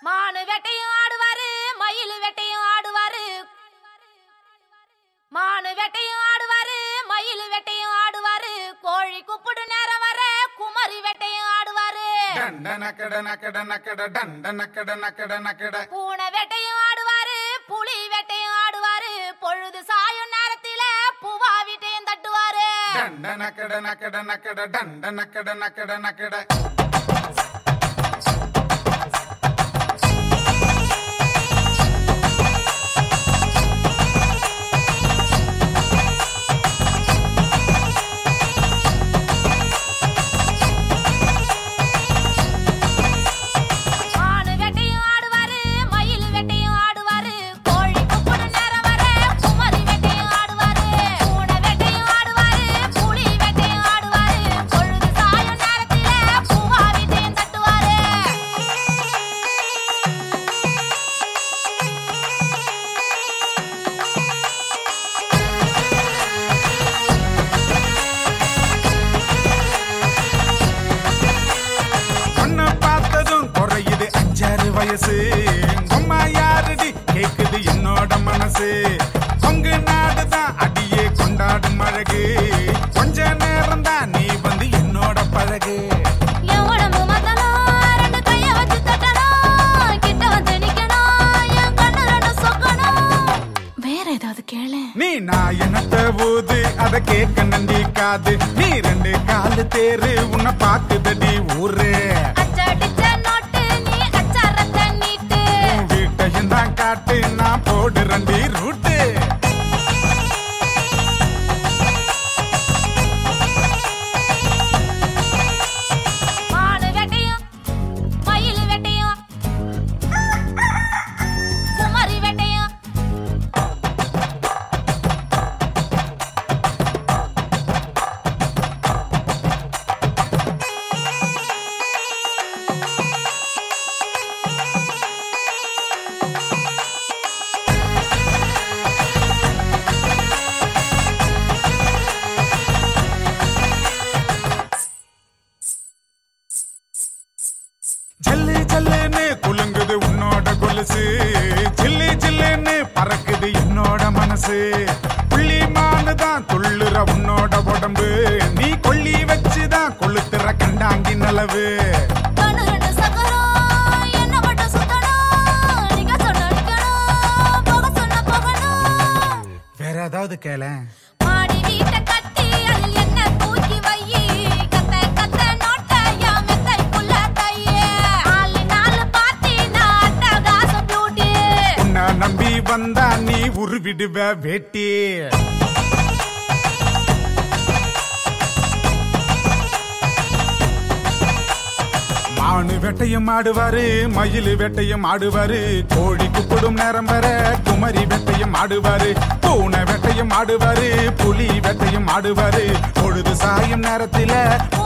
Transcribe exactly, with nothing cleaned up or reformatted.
மானு வெட்டையும் ஆடுவாரு, மயில் வெட்டையும் ஆடுவாரு. மானு வெட்டையும் ஆடுவாரு, மயில் வெட்டையும் ஆடுவாரு. கோழி குப்புடு நேரம் வர குமரி வெட்டையும் ஆடுவாரு. பூனை வெட்டையும் ஆடுவாரு, புலி வெட்டையும் ஆடுவாரு. பொழுது சாயும் நேரத்தில பூவா வீட்டையும் தட்டுவாரு. அம்மா யாரடி கேக்குது என்னோட மனசு. கொங்கு நாடுதான் அடியே கொண்டாடும் அழகு. கொஞ்ச நேரம் தான் நீ வந்து என்னோட பழகு. வேற ஏதாவது கேளு. நீ நான் என்னத்த ஊது அத கேட்க நந்தி காது. நீ ரெண்டு காலு தேரு உன்னை பாக்குதடி ஊரு. காட்டு நான் போடு ரெண்டி ரூட்டு. மானு வெட்டையும் மயில் வெட்டையும் குமரி வெட்டையும். ஜல்லு ஜல்லுன்னு குலுங்குது உன்னோட கொலுசு. ஜில்லு ஜில்லுன்னு பறக்குது என்னோட மனசு. புள்ளி மானுதான் துள்ளுற உன்னோட உடம்பு. நீ கொள்ளி வச்சுதான் கொளுத்துற கண்டாங்கி நிலவு. வேற ஏதாவது கேள. நம்பி வந்தா நீ உருவிடுவ வேட்டி. மானு வெட்டையும் ஆடுவாரு, மயில் வெட்டையும் ஆடுவாரு. கோழி குப்பிடும் நேரம் வர குமரி வெட்டையும் ஆடுவாரு. பூனை வெட்டையும் ஆடுவாரு, புலி வெட்டையும் ஆடுவாரு. பொழுது சாயும் நேரத்தில